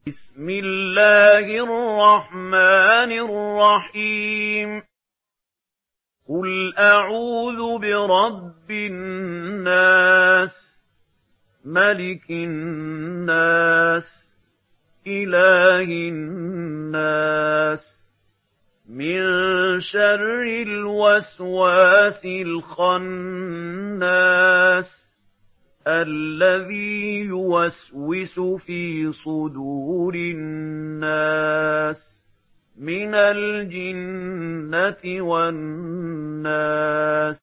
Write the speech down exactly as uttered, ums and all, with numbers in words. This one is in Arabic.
بسم الله الرحمن الرحيم قل أعوذ برب الناس ملك الناس إله الناس من شر الوسواس الخناس الذي يوسوس في صدور الناس من الجنة والناس